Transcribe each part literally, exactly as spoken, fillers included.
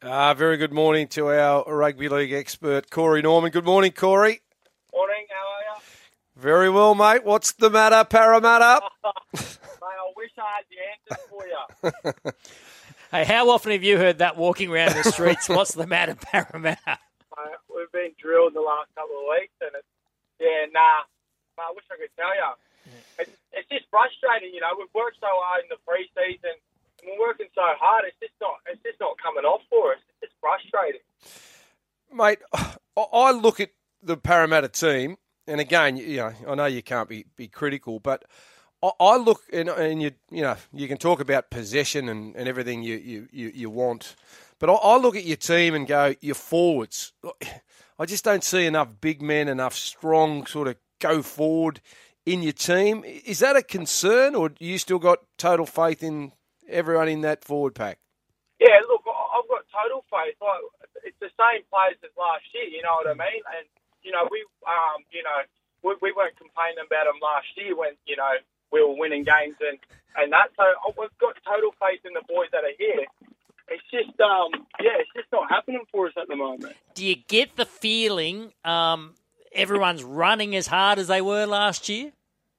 Uh, very good morning to our rugby league expert, Corey Norman. Good morning, Corey. Morning, how are you? Very well, mate. What's the matter, Parramatta? Mate, I wish I had the answer for you. Hey, how often have you heard that walking around the streets? What's the matter, Parramatta? Mate, we've been drilled the last couple of weeks, and it's, yeah, nah. Mate, I wish I could tell you. It's, it's just frustrating, you know. We've worked so hard in the pre-season, and we're working so hard. It's just not. It's just not coming off for us. It's frustrating, Mate, I look at the Parramatta team, and again, you know, I know you can't be, be critical, but I look and, and you you know you can talk about possession and, and everything you, you, you, you want, but I, I look at your team and go, your forwards. I just don't see enough big men, enough strong sort of go forward in your team. Is that a concern, or do you still got total faith in everyone in that forward pack? Yeah, look, I've got total faith. Like, it's the same players as last year. You know what I mean? And you know we um you know we, we weren't complaining about them last year when you know. we were winning games and, and that. So we've got total faith in the boys that are here. It's just, um, yeah, it's just not happening for us at the moment. Do you get the feeling um, everyone's running as hard as they were last year?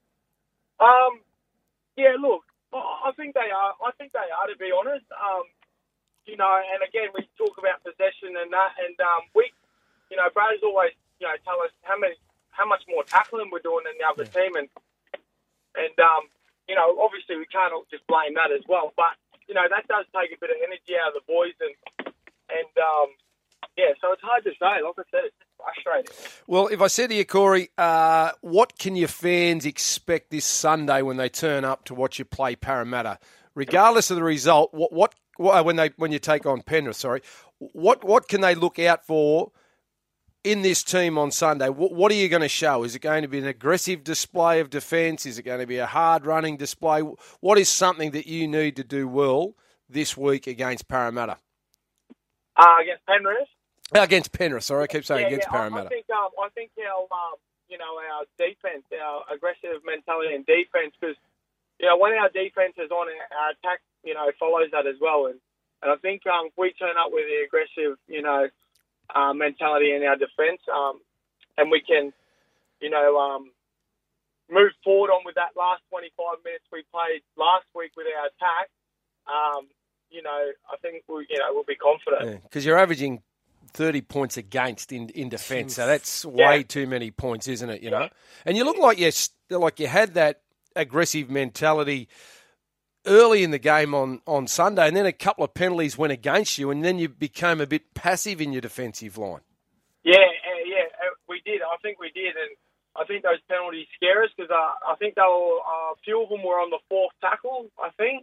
Um, yeah, look, I think they are. I think they are, to be honest. Um, you know, and again, we talk about possession and that, and um, we, you know, Brad's always, you know, tell us how many, how much more tackling we're doing than the other yeah. team, and. And, um, you know, obviously we can't just blame that as well. But, you know, that does take a bit of energy out of the boys. And, and um, yeah, so it's hard to say. Like I said, it's just frustrating. Well, if I said to you, Corey, uh, what can your fans expect this Sunday when they turn up to watch you play Parramatta? Regardless of the result, what, what, what when they when you take on Penrith, sorry, what what can they look out for in this team on Sunday? What, what are you going to show? Is it going to be an aggressive display of defence? Is it going to be a hard-running display? What is something that you need to do well this week against Parramatta? Uh, against Penrith? Against Penrith, sorry. I keep saying yeah, against yeah, Parramatta. I think, um, I think our, um, you know, our defence, our aggressive mentality and defence, because, you know, when our defence is on, our attack, you know, follows that as well. And, and I think um, if we turn up with the aggressive, you know, Uh, mentality in our defence, um, and we can, you know, um, move forward on with that last twenty-five minutes we played last week with our attack. Um, you know, I think we, you know, we'll be confident because yeah, you're averaging thirty points against in, in defence, so that's way yeah. too many points, isn't it? You know, yeah. And you look like you like you had that aggressive mentality early in the game on, on Sunday, and then a couple of penalties went against you, and then you became a bit passive in your defensive line. Yeah, yeah, we did. I think we did, and I think those penalties scare us because uh, I think they were, uh, a few of them were on the fourth tackle, I think.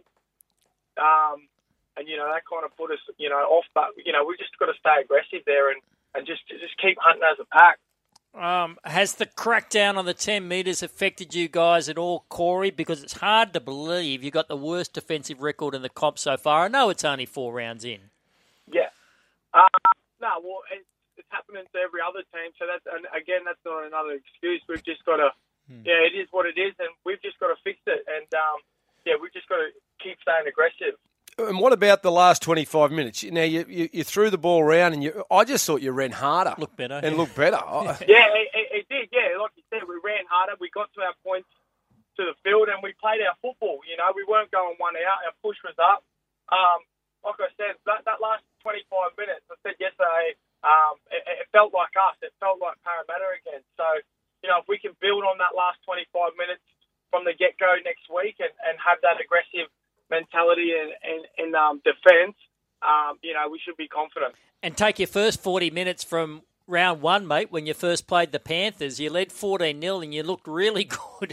Um, and, you know, that kind of put us, you know, off. But, you know, we've just got to stay aggressive there and, and just, just keep hunting as a pack. Um, has the crackdown on the ten metres affected you guys at all, Corey? Because it's hard to believe you got the worst defensive record in the comp so far. I know it's only four rounds in. Yeah. Uh, no, well, it's, it's happening to every other team. So that's, and again, that's not another excuse. We've just got to, hmm. yeah, it is what it is, and we've just got to fix it. And um, yeah, we've just got to keep staying aggressive. And what about the last twenty-five minutes? Now, you, you, you threw the ball around, and you, I just thought you ran harder. Look better. And yeah. looked better. yeah, it, it, it did, yeah. Like you said, we ran harder. We got to our points to the field, and we played our football. You know, we weren't going one out. Our push was up. Um, like I said, that, that last twenty-five minutes, I said yesterday, um, it, it felt like us. It felt like Parramatta again. So, you know, if we can build on that last twenty-five minutes from the get-go next week and, and have that aggressive mentality and, and, and um, defence, um, you know, we should be confident. And take your first forty minutes from round one, mate, when you first played the Panthers. You led fourteen nil and you looked really good.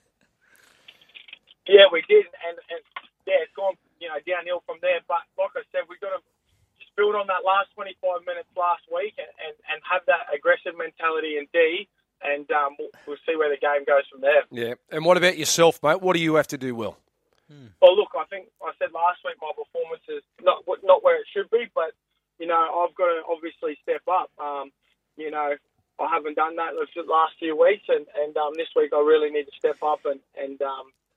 yeah, we did. And, and, yeah, it's gone, you know, downhill from there. But like I said, we've got to just build on that last twenty-five minutes last week and, and, and have that aggressive mentality in D, and um, we'll, we'll see where the game goes from there. Yeah. And what about yourself, mate? What do you have to do well? Hmm. Well, look, I think I said last week my performance is not not where it should be, but, you know, I've got to obviously step up. Um, you know, I haven't done that the last few weeks, and, and um, this week I really need to step up and, and um,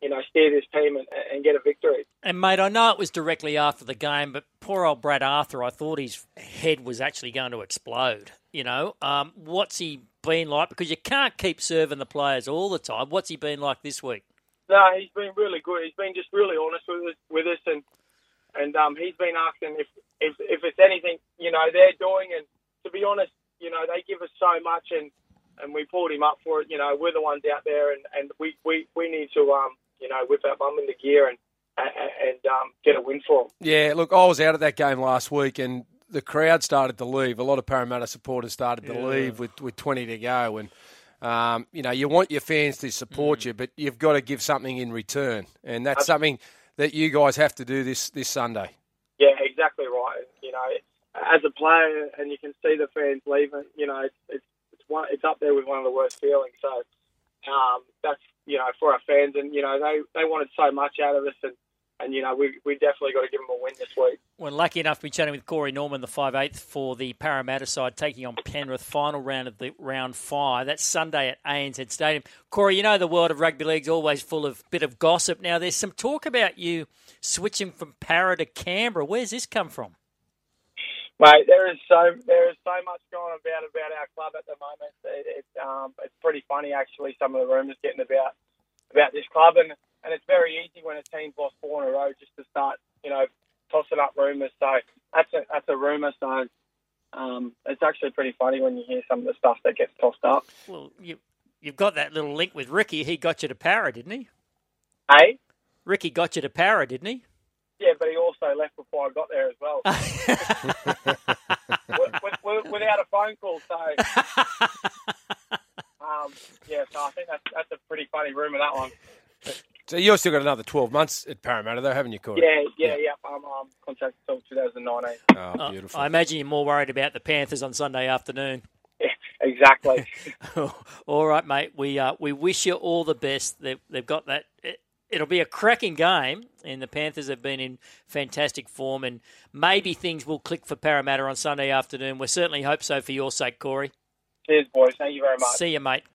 you know, steer this team and, and get a victory. And, mate, I know it was directly after the game, but poor old Brad Arthur, I thought his head was actually going to explode, you know. Um, what's he been like? Because you can't keep serving the players all the time. What's he been like this week? No, he's been really good. He's been just really honest with us, with us and and um, he's been asking if, if, if it's anything, you know, they're doing. And to be honest, you know, they give us so much and, and we pulled him up for it. You know, we're the ones out there and, and we, we, we need to, um, you know, whip our bum into gear and, and, and um, get a win for them. Yeah, look, I was out at that game last week and the crowd started to leave. A lot of Parramatta supporters started to yeah. leave with, with twenty to go. And, um, you know, you want your fans to support mm. you, but you've got to give something in return. And that's something that you guys have to do this, this Sunday. Yeah, exactly right. You know, as a player, and you can see the fans leaving, you know, it's it's it's, one, it's up there with one of the worst feelings. So um, that's, you know, for our fans. And, you know, they, they wanted so much out of us. And, and you know, we we definitely got to give them a win this week. We're lucky enough to be chatting with Corey Norman, the five eighth for the Parramatta side, taking on Penrith, final round of the round five. That's Sunday at A N Z Stadium. Corey, you know the world of rugby league's always full of bit of gossip. Now, there's some talk about you switching from Para to Canberra. Where's this come from? Mate, there is so there is so much going about about our club at the moment. It, it, um, it's pretty funny, actually, some of the rumours getting about about this club. And, and it's very easy when a team's lost four in a row just to start, you know, tossing up rumours. So that's a, that's a rumour. So um, it's actually pretty funny when you hear some of the stuff that gets tossed up. Well, you, you've got that little link with Ricky. He got you to Para, didn't he? Hey? Ricky got you to Para, didn't he? Yeah, but he also left before I got there as well. with, with, without a phone call, so... um, yeah, so I think that's, that's a pretty funny rumour, that one. So you've still got another twelve months at Parramatta, though, haven't you, Corey? Yeah, yeah, yeah. I'm um, contracted until twenty nineteen. Oh, beautiful. Uh, I imagine you're more worried about the Panthers on Sunday afternoon. Yeah, exactly. All right, mate. We uh, we wish you all the best. They've, they've got that. It, it'll be a cracking game, and the Panthers have been in fantastic form, and maybe things will click for Parramatta on Sunday afternoon. We certainly hope so for your sake, Corey. Cheers, boys. Thank you very much. See you, mate.